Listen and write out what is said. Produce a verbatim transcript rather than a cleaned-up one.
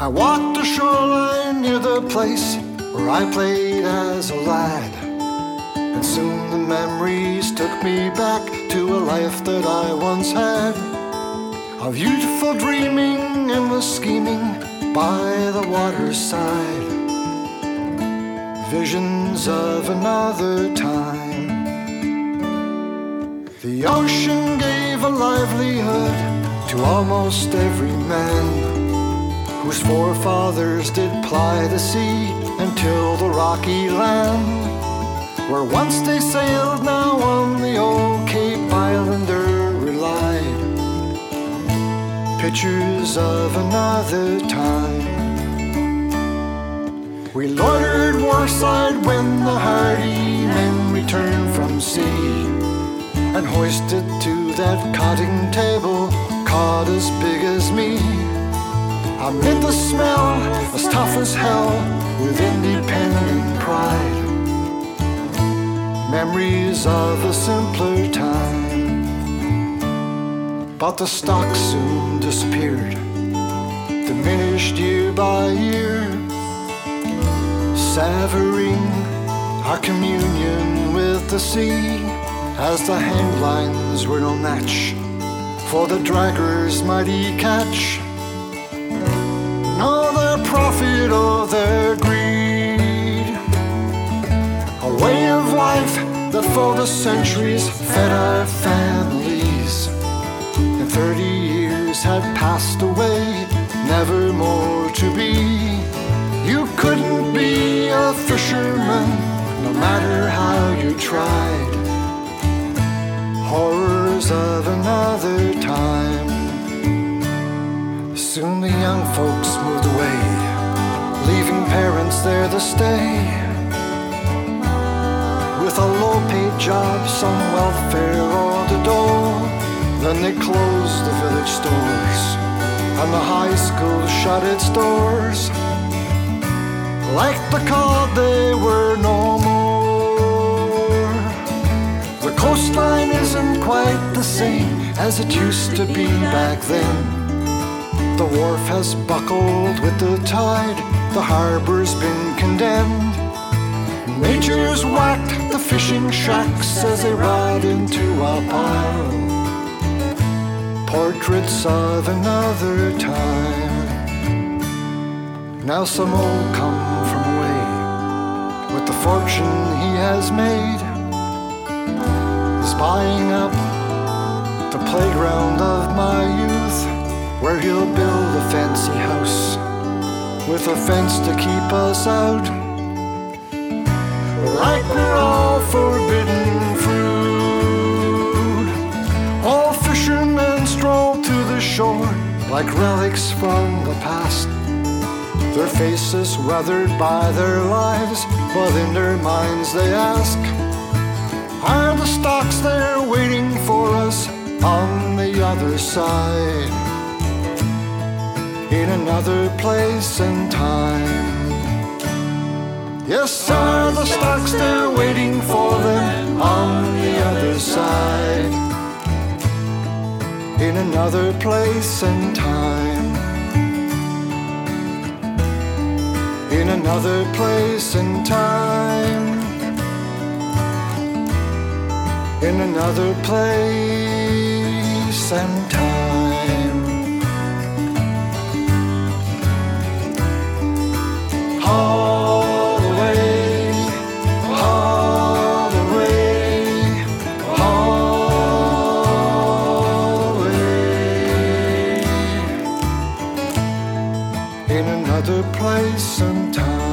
I walked the shoreline near the place where I played as a lad, and soon the memories took me back to a life that I once had, of youthful dreaming and the scheming by the water's side, visions of another time. The ocean gave a livelihood to almost every man, whose forefathers did ply the sea until the rocky land, where once they sailed, now on the old Cape Islander relied. Pictures of another time. We loitered warside when the hardy men returned from sea, and hoisted to that cotting table cod as big as me. Amid the smell, as tough as hell, with independent pride, memories of a simpler time. But the stock soon disappeared, diminished year by year, savoring our communion with the sea, as the handlines were no match for the dragger's mighty catch, nor their profit or their greed. A way of life that for the centuries fed our families, and thirty years had passed away, never more to be. You couldn't be a fisherman, no matter how you tried. Horrors of another time. Soon the young folks moved away, leaving parents there to stay, with a low-paid job, some welfare or the dole. Then they closed the village stores, and the high school shut its doors. Like the cod, they were no more. The coastline isn't quite the same as it used to be back then. The wharf has buckled with the tide, the harbor's been condemned. Nature's whacked the fishing shacks as they rot into a pile. Portraits of another time. Now some old come from away, with the fortune he has made, is buying up the playground of my youth, where he'll build a fancy house with a fence to keep us out, like we're all forbidden fruit. All fishermen stroll to the shore like relics from the past, their faces weathered by their lives, but in their minds they ask, are the stocks there waiting for us on the other side, in another place and time? Yes, are the stocks there waiting for them on the other side, in another place and time, in another place and time, in another place and time. All the way, all the way, all the way, in another place and time.